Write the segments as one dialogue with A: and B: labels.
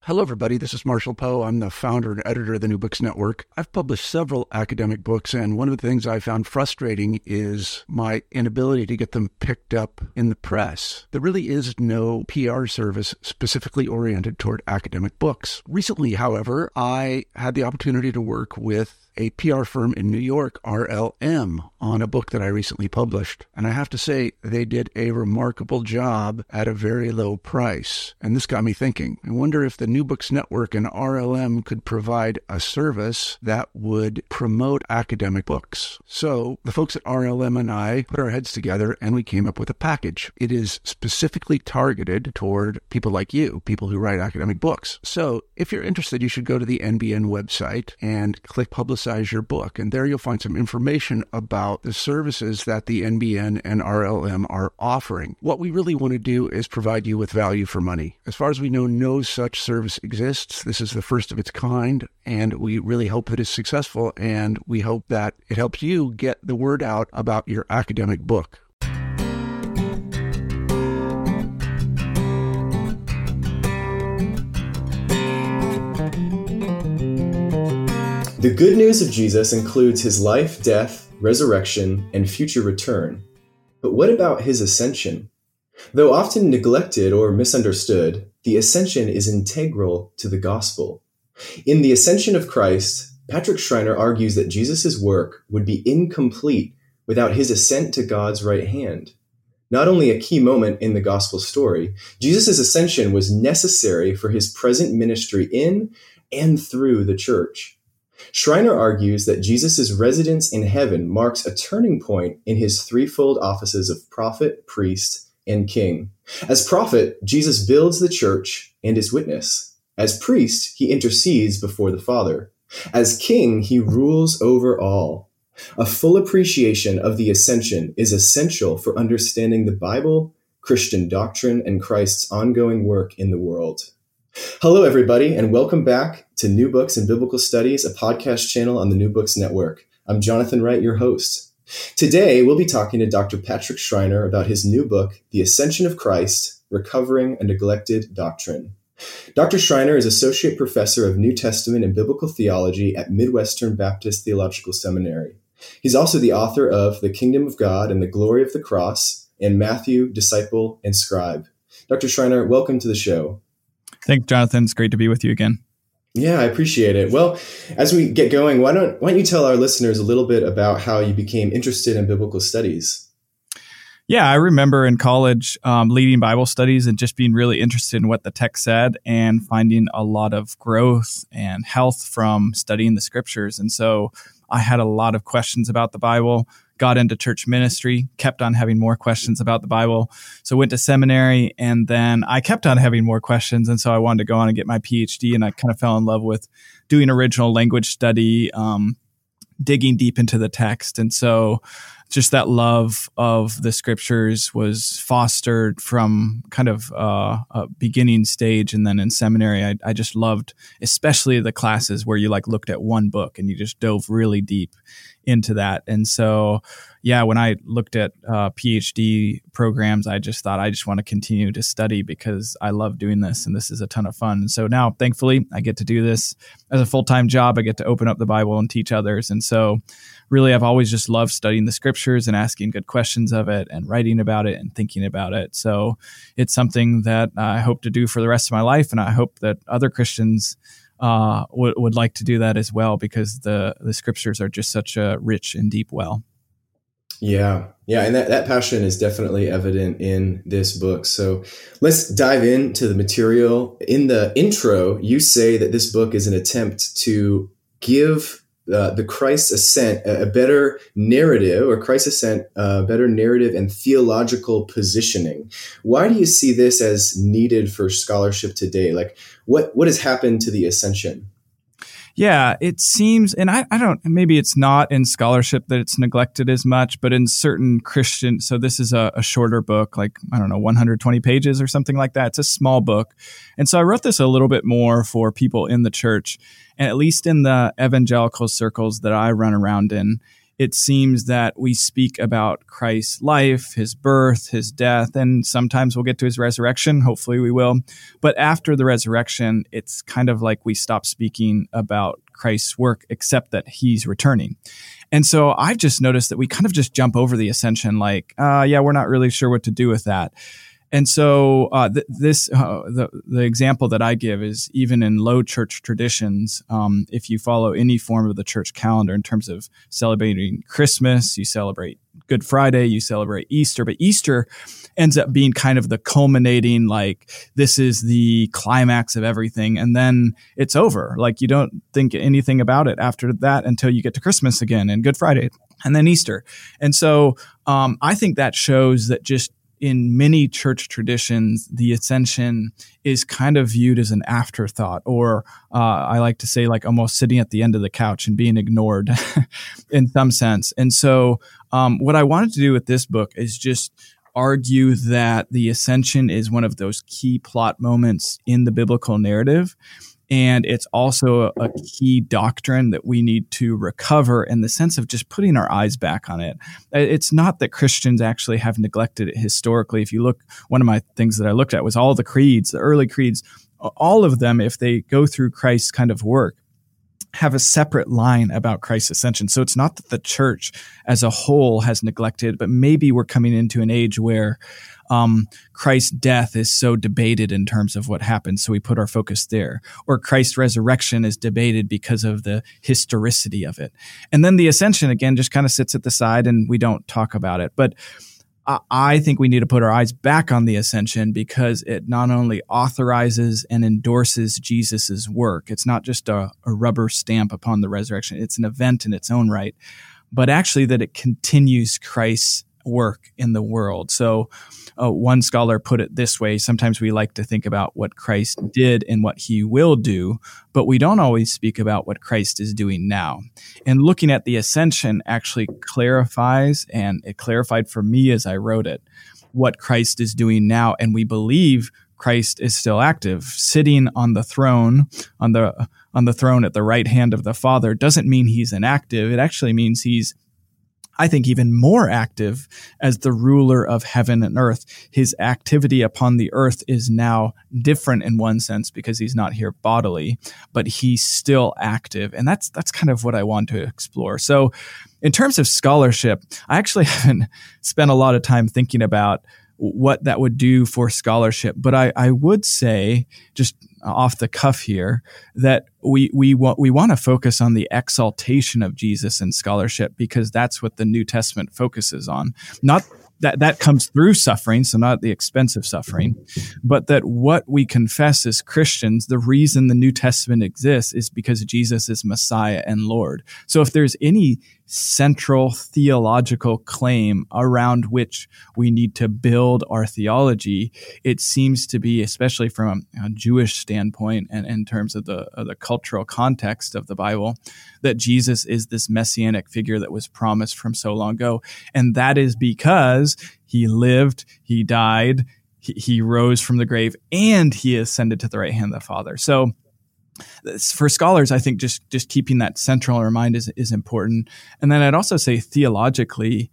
A: Hello, everybody. This is Marshall Poe. I'm the founder and editor of the New Books Network. I've published several academic books, and one of the things I found frustrating is my inability to get them picked up in the press. There really is no PR service specifically oriented toward academic books. Recently, however, I had the opportunity to work with a PR firm in New York, RLM, on a book that I recently published. And I have to say, they did a remarkable job at a very low price. And this got me thinking. I wonder if the New Books Network and RLM could provide a service that would promote academic books. So the folks at RLM and I put our heads together and we came up with a package. It is specifically targeted toward people like you, people who write academic books. So if you're interested, you should go to the NBN website and click Publicize Your Book. And there you'll find some information about the services that the NBN and RLM are offering. What we really want to do is provide you with value for money. As far as we know, no such service exists. This is the first of its kind, and we really hope that it's successful, and we hope that it helps you get the word out about your academic book.
B: The good news of Jesus includes his life, death, resurrection, and future return. But what about his ascension? Though often neglected or misunderstood, the ascension is integral to the gospel. In The Ascension of Christ, Patrick Schreiner argues that Jesus' work would be incomplete without his ascent to God's right hand. Not only a key moment in the gospel story, Jesus' ascension was necessary for his present ministry in and through the church. Schreiner argues that Jesus' residence in heaven marks a turning point in his threefold offices of prophet, priest, and king. As prophet, Jesus builds the church and is witness. As priest, he intercedes before the Father. As king, he rules over all. A full appreciation of the ascension is essential for understanding the Bible, Christian doctrine, and Christ's ongoing work in the world. Hello, everybody, and welcome back to New Books and Biblical Studies, a podcast channel on the New Books Network. I'm Jonathan Wright, your host. Today, we'll be talking to Dr. Patrick Schreiner about his new book, The Ascension of Christ, Recovering a Neglected Doctrine. Dr. Schreiner is Associate Professor of New Testament and Biblical Theology at Midwestern Baptist Theological Seminary. He's also the author of The Kingdom of God and the Glory of the Cross and Matthew, Disciple, and Scribe. Dr. Schreiner, welcome to the show.
C: Thanks, Jonathan. It's great to be with you again.
B: Yeah, I appreciate it. Well, as we get going, why don't you tell our listeners a little bit about how you became interested in biblical studies?
C: Yeah, I remember in college leading Bible studies and just being really interested in what the text said and finding a lot of growth and health from studying the scriptures. And so I had a lot of questions about the Bible, got into church ministry, kept on having more questions about the Bible. So went to seminary, and then I kept on having more questions. And so I wanted to go on and get my PhD, and I kind of fell in love with doing original language study, digging deep into the text. And so just that love of the scriptures was fostered from kind of a beginning stage. And then in seminary, I just loved, especially the classes where you looked at one book and you just dove really deep into that. And so, yeah, when I looked at PhD programs, I just thought I just want to continue to study because I love doing this and this is a ton of fun. And so now, thankfully, I get to do this as a full-time job. I get to open up the Bible and teach others. And so really, I've always just loved studying the scriptures and asking good questions of it and writing about it and thinking about it. So it's something that I hope to do for the rest of my life. And I hope that other Christians would like to do that as well, because the scriptures are just such a rich and deep well.
B: Yeah. And that passion is definitely evident in this book. So let's dive into the material. In the intro, you say that this book is an attempt to give the Christ ascent a better narrative, or Christ ascent a better narrative and theological positioning. Why do you see this as needed for scholarship today? What has happened to the ascension?
C: Yeah, it seems, and I don't, maybe it's not in scholarship that it's neglected as much, but in certain Christian, so this is a shorter book, 120 pages or something like that. It's a small book. And so I wrote this a little bit more for people in the church, and at least in the evangelical circles that I run around in, it seems that we speak about Christ's life, his birth, his death, and sometimes we'll get to his resurrection. Hopefully we will. But after the resurrection, it's kind of like we stop speaking about Christ's work, except that he's returning. And so I've just noticed that we kind of just jump over the ascension like, we're not really sure what to do with that. And so the example that I give is even in low church traditions, if you follow any form of the church calendar in terms of celebrating Christmas, you celebrate Good Friday, you celebrate Easter, but Easter ends up being kind of the culminating, like this is the climax of everything. And then it's over. Like you don't think anything about it after that until you get to Christmas again and Good Friday and then Easter. And so I think that shows that just in many church traditions, the ascension is kind of viewed as an afterthought, or I like to say like almost sitting at the end of the couch and being ignored in some sense. And so what I wanted to do with this book is just argue that the ascension is one of those key plot moments in the biblical narrative. And it's also a key doctrine that we need to recover in the sense of just putting our eyes back on it. It's not that Christians actually have neglected it historically. If you look, one of my things that I looked at was all the creeds, the early creeds, all of them, if they go through Christ's kind of work, have a separate line about Christ's ascension. So it's not that the church as a whole has neglected, but maybe we're coming into an age where Christ's death is so debated in terms of what happened, so we put our focus there. Or Christ's resurrection is debated because of the historicity of it. And then the ascension, again, just kind of sits at the side and we don't talk about it. But I think we need to put our eyes back on the ascension because it not only authorizes and endorses Jesus's work. It's not just a rubber stamp upon the resurrection. It's an event in its own right, but actually that it continues Christ's work in the world. So one scholar put it this way: sometimes we like to think about what Christ did and what he will do, but we don't always speak about what Christ is doing now. And looking at the ascension actually clarifies, and it clarified for me as I wrote it, what Christ is doing now. And we believe Christ is still active, sitting on the throne, on the throne at the right hand of the Father. Doesn't mean he's inactive. It actually means he's, I think, even more active as the ruler of heaven and earth. His activity upon the earth is now different in one sense because he's not here bodily, but he's still active. And that's kind of what I want to explore. So in terms of scholarship, I actually haven't spent a lot of time thinking about what that would do for scholarship. But I would say, just off the cuff here, that we want to focus on the exaltation of Jesus in scholarship because that's what the New Testament focuses on. Not that comes through suffering, so not the expense of suffering, but that what we confess as Christians, the reason the New Testament exists is because Jesus is Messiah and Lord. So if there's any central theological claim around which we need to build our theology, it seems to be, especially from a Jewish standpoint and in terms of the cultural context of the Bible, that Jesus is this messianic figure that was promised from so long ago. And that is because he lived, he died, he rose from the grave, and he ascended to the right hand of the Father. So for scholars, I think just keeping that central in our mind is important. And then I'd also say theologically,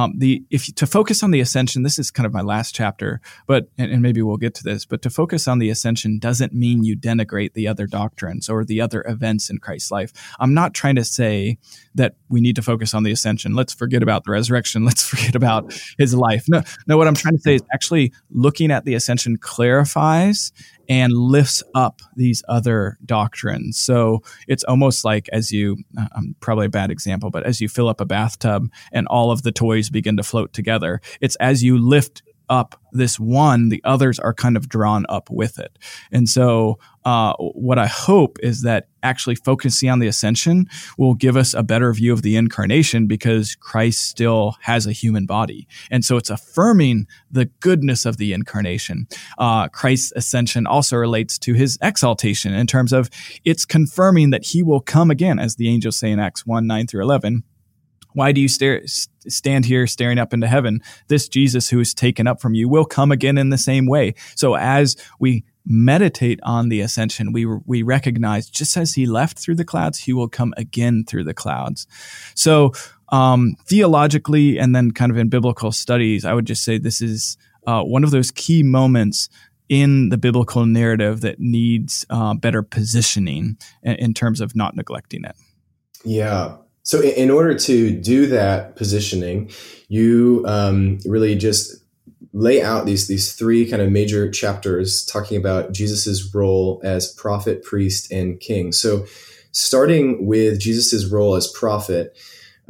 C: to focus on the ascension, this is kind of my last chapter, but and maybe we'll get to this, but to focus on the ascension doesn't mean you denigrate the other doctrines or the other events in Christ's life. I'm not trying to say that we need to focus on the ascension. Let's forget about the resurrection. Let's forget about his life. No, what I'm trying to say is actually looking at the ascension clarifies and lifts up these other doctrines. So it's almost like as you, probably a bad example, but as you fill up a bathtub and all of the toys begin to float together, it's as you lift up this one, the others are kind of drawn up with it. And so what I hope is that actually focusing on the ascension will give us a better view of the incarnation because Christ still has a human body. And so it's affirming the goodness of the incarnation. Christ's ascension also relates to his exaltation in terms of it's confirming that he will come again, as the angels say in Acts 1:9-11. Why do you stand here staring up into heaven? This Jesus who is taken up from you will come again in the same way. So as we meditate on the ascension, we recognize just as he left through the clouds, he will come again through the clouds. So theologically and then kind of in biblical studies, I would just say this is one of those key moments in the biblical narrative that needs better positioning in terms of not neglecting it.
B: Yeah. So in order to do that positioning, you really just lay out these three kind of major chapters talking about Jesus's role as prophet, priest, and king. So starting with Jesus's role as prophet,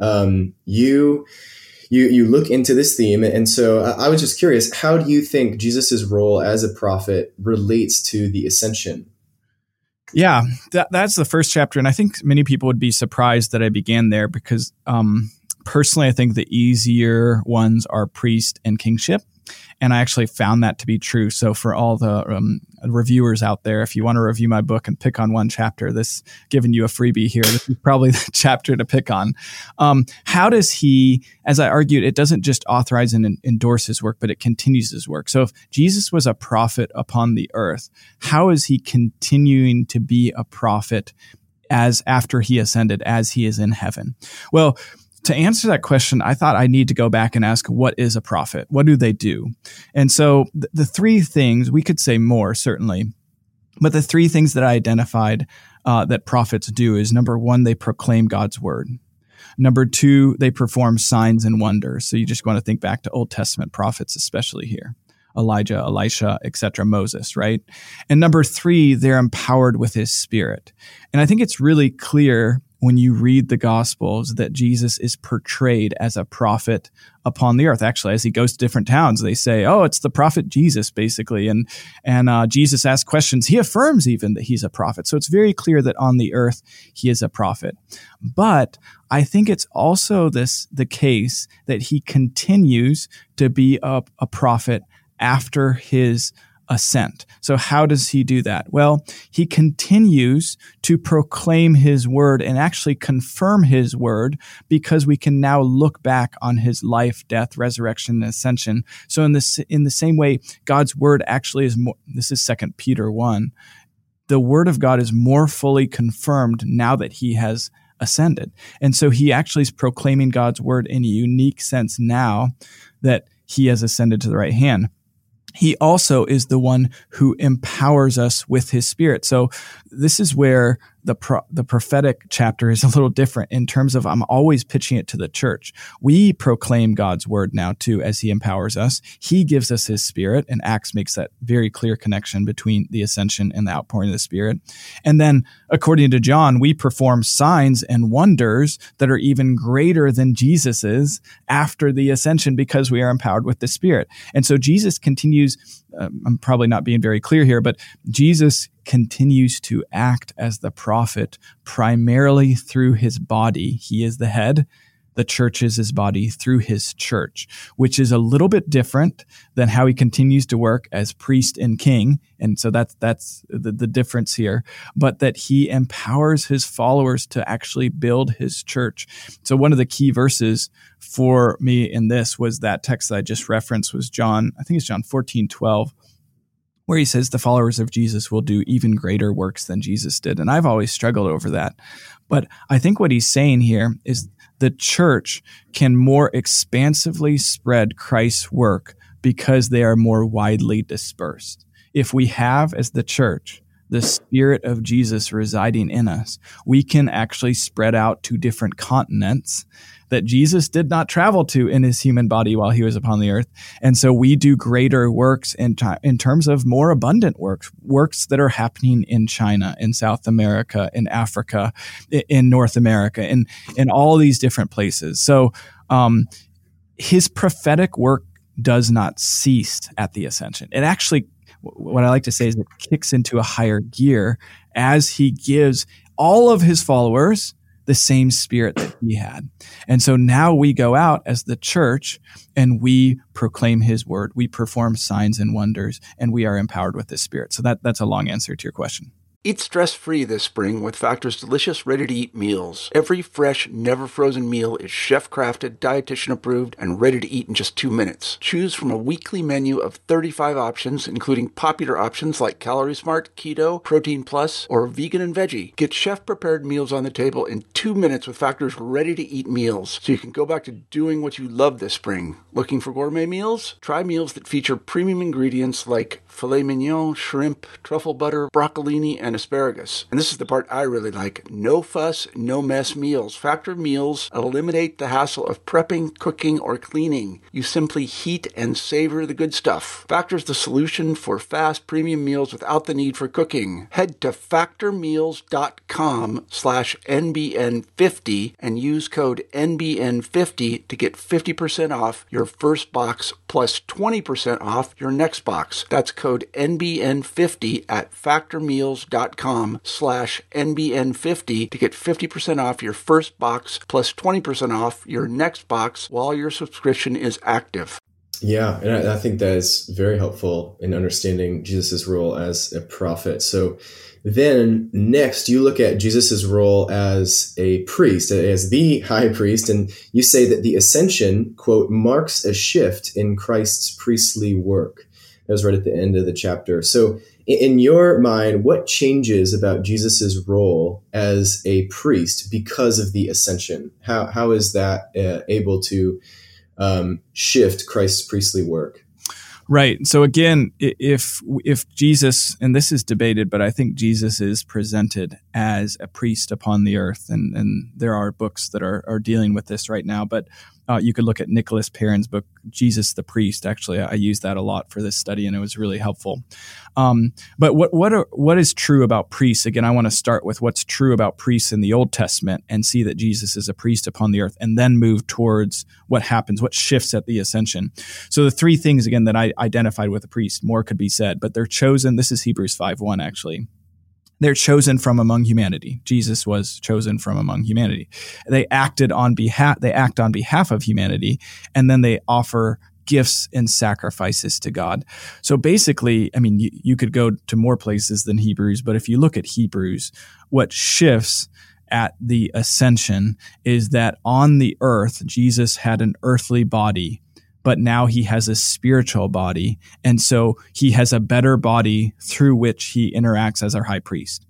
B: you look into this theme. And so I was just curious, how do you think Jesus's role as a prophet relates to the ascension?
C: Yeah, that's the first chapter. And I think many people would be surprised that I began there because personally, I think the easier ones are priest and kingship. And I actually found that to be true. So for all the reviewers out there, if you want to review my book and pick on one chapter, this giving you a freebie here, this is probably the chapter to pick on. How does he, as I argued, it doesn't just authorize and endorse his work, but it continues his work. So if Jesus was a prophet upon the earth, how is he continuing to be a prophet as after he ascended, as he is in heaven? Well, to answer that question, I thought I need to go back and ask, what is a prophet? What do they do? And so the three things, we could say more, certainly, but the three things that I identified that prophets do is, number one, they proclaim God's word. Number two, they perform signs and wonders. So you just want to think back to Old Testament prophets, especially here. Elijah, Elisha, etc., Moses, right? And number three, they're empowered with his spirit. And I think it's really clear when you read the Gospels that Jesus is portrayed as a prophet upon the earth. Actually, as he goes to different towns, they say, oh, it's the prophet Jesus, basically. And Jesus asks questions. He affirms even that he's a prophet. So it's very clear that on the earth, he is a prophet. But I think it's also the case that he continues to be a prophet after his ascent. So how does he do that? Well, he continues to proclaim his word and actually confirm his word because we can now look back on his life, death, resurrection, and ascension. So in the same way, God's word actually is more, this is 2 Peter 1. The word of God is more fully confirmed now that he has ascended. And so he actually is proclaiming God's word in a unique sense now that he has ascended to the right hand. He also is the one who empowers us with his spirit. So this is where the prophetic chapter is a little different in terms of I'm always pitching it to the church. We proclaim God's word now too as he empowers us. He gives us his spirit, and Acts makes that very clear connection between the ascension and the outpouring of the spirit. And then according to John, we perform signs and wonders that are even greater than Jesus's after the ascension because we are empowered with the spirit. And so Jesus continues, I'm probably not being very clear here, but Jesus continues to act as the prophet primarily through his body. He is the head. The church is his body through his church, which is a little bit different than how he continues to work as priest and king. And so that's the difference here, but that he empowers his followers to actually build his church. So one of the key verses for me in this was that text that I just referenced was John 14:12. Where he says the followers of Jesus will do even greater works than Jesus did. And I've always struggled over that. But I think what he's saying here is the church can more expansively spread Christ's work because they are more widely dispersed. If we have, as the church, the Spirit of Jesus residing in us, we can actually spread out to different continents that Jesus did not travel to in his human body while he was upon the earth. And so we do greater works in terms of more abundant works that are happening in China, in South America, in Africa, in North America, in all these different places. So his prophetic work does not cease at the ascension. It actually, what I like to say is it kicks into a higher gear as he gives all of his followers the same spirit that he had. And so now we go out as the church and we proclaim his word. We perform signs and wonders, and we are empowered with this spirit. So that's a long answer to your question.
A: Eat stress-free this spring with Factor's delicious, ready-to-eat meals. Every fresh, never-frozen meal is chef-crafted, dietitian-approved, and ready to eat in just 2 minutes. Choose from a weekly menu of 35 options, including popular options like Calorie Smart, Keto, Protein Plus, or Vegan and Veggie. Get chef-prepared meals on the table in 2 minutes with Factor's ready-to-eat meals, so you can go back to doing what you love this spring. Looking for gourmet meals? Try meals that feature premium ingredients like filet mignon, shrimp, truffle butter, broccolini, and asparagus. And this is the part I really like. No fuss, no mess meals. Factor meals eliminate the hassle of prepping, cooking, or cleaning. You simply heat and savor the good stuff. Factor's the solution for fast premium meals without the need for cooking. Head to factormeals.com/NBN50 and use code NBN50 to get 50% off your first box plus 20% off your next box. That's code NBN50 at factormeals.com/NBN50 to get 50% off your first box plus 20% off your next box while your subscription is active.
B: Yeah, and I think that is very helpful in understanding Jesus' role as a prophet. So then next, you look at Jesus' role as a priest, as the high priest, and you say that the ascension, quote, marks a shift in Christ's priestly work. That was right at the end of the chapter. So in your mind, what changes about Jesus' role as a priest because of the ascension? How is that able to shift Christ's priestly work?
C: Right. So again, if Jesus, and this is debated, but I think Jesus is presented as a priest upon the earth, and there are books that are dealing with this right now, but you could look at Nicholas Perrin's book, Jesus the Priest. Actually, I used that a lot for this study, and it was really helpful. But what is true about priests? Again, I want to start with what's true about priests in the Old Testament and see that Jesus is a priest upon the earth, and then move towards what happens, what shifts at the ascension. So the three things, again, that I identified with a priest, more could be said, but they're chosen. This is Hebrews 5:1, actually. They're chosen from among humanity. Jesus was chosen from among humanity. They act on behalf of humanity, and then they offer gifts and sacrifices to God. So basically, I mean, you could go to more places than Hebrews, but if you look at Hebrews, what shifts at the ascension is that on the earth, Jesus had an earthly body, but now he has a spiritual body. And so he has a better body through which he interacts as our high priest.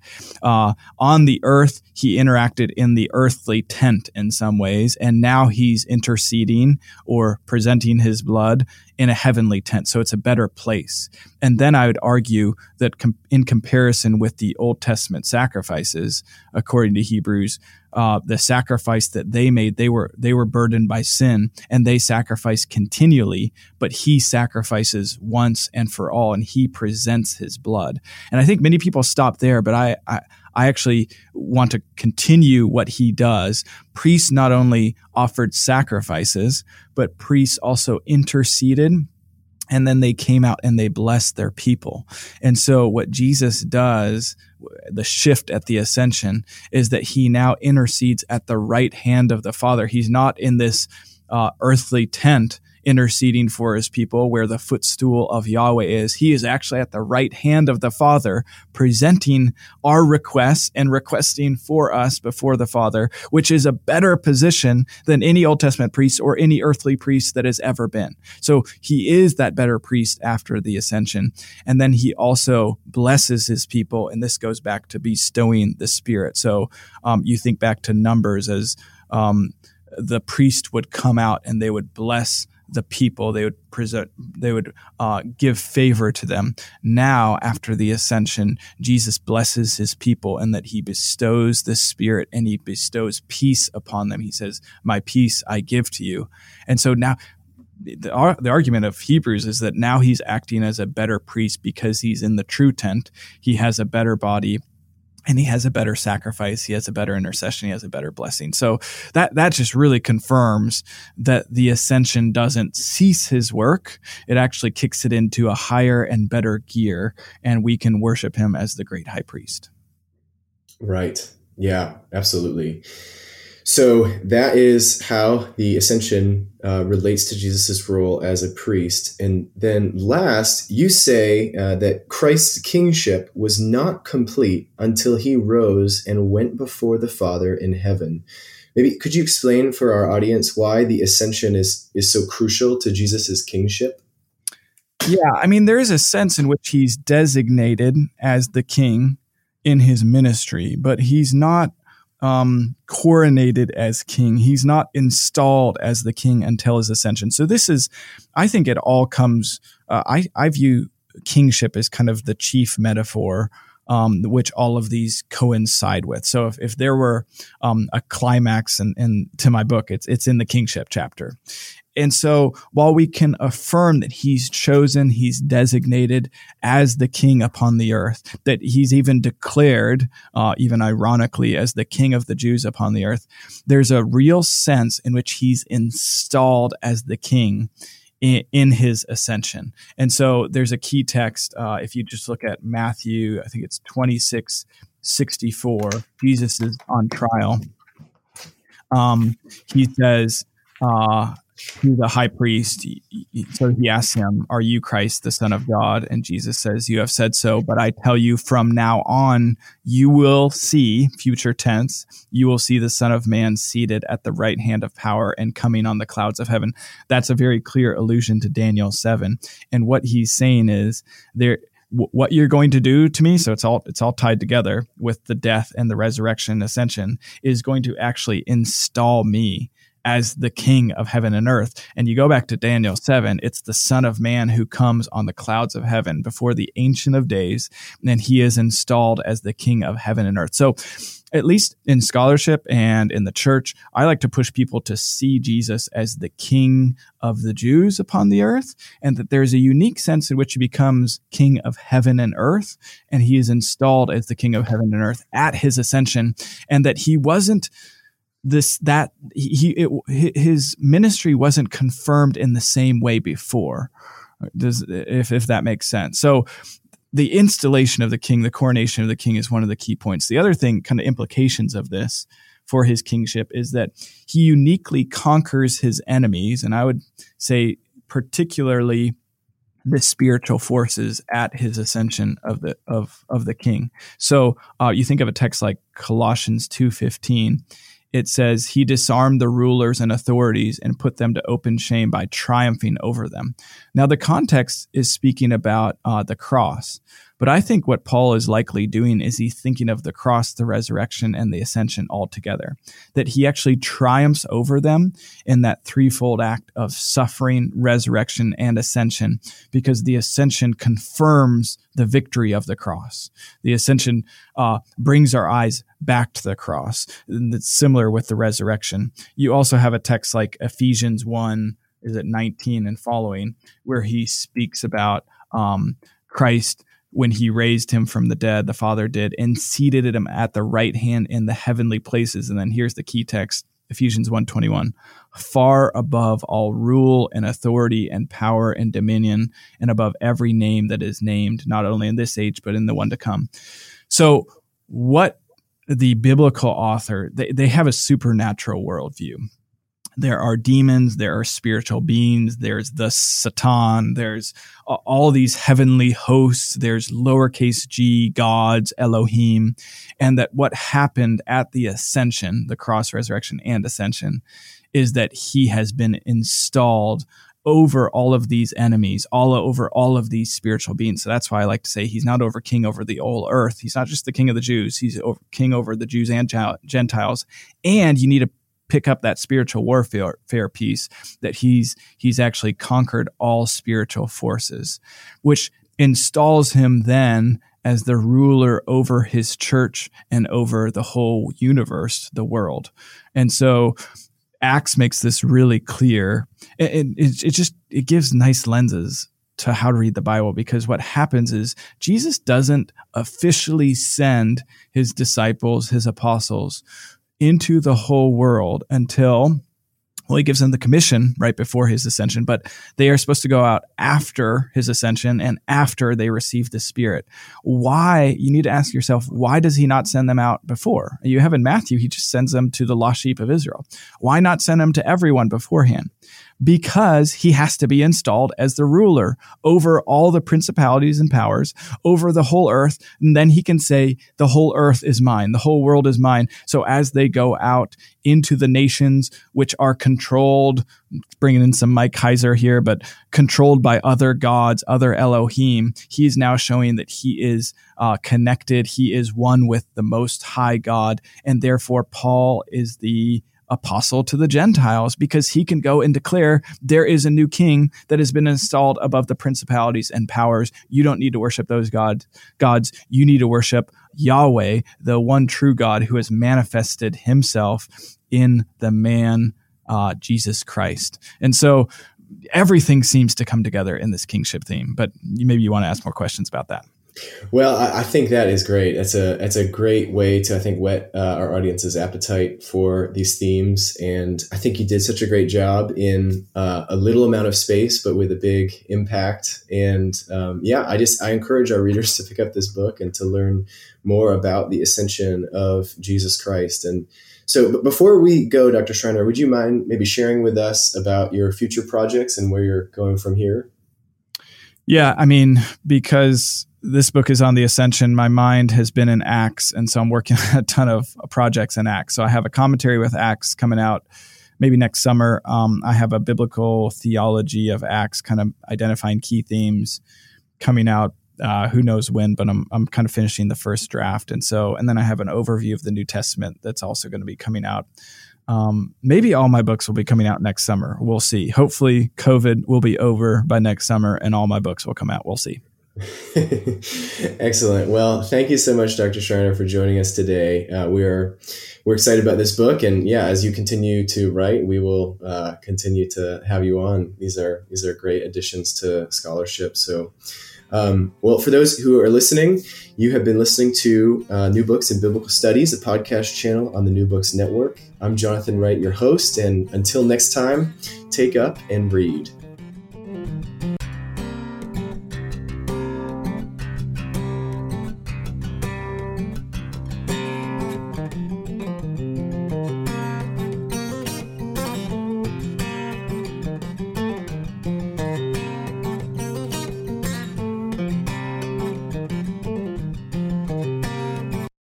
C: On the earth, he interacted in the earthly tent in some ways, and now he's interceding or presenting his blood in a heavenly tent. So it's a better place. And then I would argue that in comparison with the Old Testament sacrifices, according to Hebrews, the sacrifice that they made, they were burdened by sin, and they sacrificed continually, but he sacrifices once and for all, and he presents his blood. And I think many people stop there, but I actually want to continue what he does. Priests not only offered sacrifices, but priests also interceded, and then they came out and they blessed their people. And so what Jesus does, the shift at the ascension, is that he now intercedes at the right hand of the Father. He's not in this earthly tent interceding for his people where the footstool of Yahweh is. He is actually at the right hand of the Father, presenting our requests and requesting for us before the Father, which is a better position than any Old Testament priest or any earthly priest that has ever been. So he is that better priest after the ascension. And then he also blesses his people. And this goes back to bestowing the Spirit. So you think back to Numbers as the priest would come out and they would bless the people. They would give favor to them. Now, after the ascension, Jesus blesses his people, and that he bestows the Spirit and he bestows peace upon them. He says, "My peace I give to you." And so now the argument of Hebrews is that now he's acting as a better priest because he's in the true tent. He has a better body, and he has a better sacrifice. He has a better intercession. He has a better blessing. So that just really confirms that the ascension doesn't cease his work. It actually kicks it into a higher and better gear, and we can worship him as the great high priest.
B: Right. Yeah, absolutely. So that is how the ascension relates to Jesus' role as a priest. And then last, you say that Christ's kingship was not complete until he rose and went before the Father in heaven. Maybe could you explain for our audience why the ascension is so crucial to Jesus' kingship?
C: Yeah, I mean, there is a sense in which he's designated as the king in his ministry, but he's not coronated as king. He's not installed as the king until his ascension. So this is, I think it all comes, I view kingship as kind of the chief metaphor, which all of these coincide with. So if there were a climax in to my book, it's in the kingship chapter. And so while we can affirm that he's chosen, he's designated as the king upon the earth, that he's even declared, even ironically, as the king of the Jews upon the earth, there's a real sense in which he's installed as the king in his ascension. And so there's a key text. If you just look at Matthew, I think it's 26:64, Jesus is on trial. He says, to the high priest, so he asks him, "Are you Christ, the Son of God?" And Jesus says, "You have said so, but I tell you, from now on, you will see," future tense, "you will see the Son of Man seated at the right hand of power and coming on the clouds of heaven." That's a very clear allusion to Daniel 7. And what he's saying is, what you're going to do to me, so it's all tied together with the death and the resurrection and ascension, is going to actually install me as the king of heaven and earth. And you go back to Daniel 7, it's the Son of Man who comes on the clouds of heaven before the Ancient of Days, and he is installed as the king of heaven and earth. So at least in scholarship and in the church, I like to push people to see Jesus as the king of the Jews upon the earth, and that there's a unique sense in which he becomes king of heaven and earth, and he is installed as the king of heaven and earth at his ascension, and that he wasn't his ministry wasn't confirmed in the same way before, if that makes sense. So the installation of the king, the coronation of the king, is one of the key points. The other thing, kind of implications of this for his kingship, is that he uniquely conquers his enemies, and I would say particularly the spiritual forces at his ascension of the king. So you think of a text like Colossians 2:15. It says, "He disarmed the rulers and authorities and put them to open shame by triumphing over them." Now, the context is speaking about the cross. But I think what Paul is likely doing is he's thinking of the cross, the resurrection, and the ascension all together. That he actually triumphs over them in that threefold act of suffering, resurrection, and ascension, because the ascension confirms the victory of the cross. The ascension brings our eyes back to the cross. And it's similar with the resurrection. You also have a text like Ephesians 1:19 and following, where he speaks about Christ when he raised him from the dead, the Father did, and seated him at the right hand in the heavenly places. And then here's the key text, Ephesians 1:21, "far above all rule and authority and power and dominion, and above every name that is named, not only in this age, but in the one to come." So what the biblical author, they have a supernatural worldview. There are demons, there are spiritual beings, there's the Satan, there's all these heavenly hosts, there's lowercase g, gods, Elohim, and that what happened at the ascension, the cross, resurrection, and ascension, is that he has been installed over all of these enemies, over all of these spiritual beings. So that's why I like to say he's not king over the whole earth. He's not just the king of the Jews. He's king over the Jews and Gentiles. And you need to pick up that spiritual warfare piece, that he's actually conquered all spiritual forces, which installs him then as the ruler over his church and over the whole universe, the world. And so Acts makes this really clear. It gives nice lenses to how to read the Bible, because what happens is Jesus doesn't officially send his disciples, his apostles, into the whole world until Well, he gives them the commission right before his ascension, but they are supposed to go out after his ascension and after they receive the Spirit. Why? You need to ask yourself, why does he not send them out before? You have in Matthew, he just sends them to the lost sheep of Israel. Why not send them to everyone beforehand? Because he has to be installed as the ruler over all the principalities and powers, over the whole earth. And then he can say, the whole earth is mine. The whole world is mine. So as they go out into the nations, which are controlled, bringing in some Mike Heiser here, but controlled by other gods, other Elohim, he is now showing that he is connected. He is one with the Most High God. And therefore, Paul is the apostle to the Gentiles, because he can go and declare there is a new king that has been installed above the principalities and powers. You don't need to worship those gods. You need to worship Yahweh, the one true God who has manifested himself in the man, Jesus Christ. And so everything seems to come together in this kingship theme, but maybe you want to ask more questions about that.
B: Well, I think that is great. That's a great way to, I think, whet our audience's appetite for these themes. And I think you did such a great job in a little amount of space, but with a big impact. And I encourage our readers to pick up this book and to learn more about the ascension of Jesus Christ. And so before we go, Dr. Schreiner, would you mind maybe sharing with us about your future projects and where you're going from here?
C: Yeah, I mean, because this book is on the ascension, my mind has been in Acts, and so I'm working on a ton of projects in Acts. So I have a commentary with Acts coming out maybe next summer. I have a biblical theology of Acts, kind of identifying key themes, coming out who knows when, but I'm kind of finishing the first draft. And then I have an overview of the New Testament that's also going to be coming out. Maybe all my books will be coming out next summer. We'll see. Hopefully COVID will be over by next summer and all my books will come out. We'll see.
B: Excellent. Well, thank you so much, Dr. Schreiner, for joining us today. We're excited about this book, and as you continue to write, we will continue to have you on. These are great additions to scholarship. So, for those who are listening, you have been listening to New Books in Biblical Studies, a podcast channel on the New Books Network. I'm Jonathan Wright, your host, and until next time, take up and read.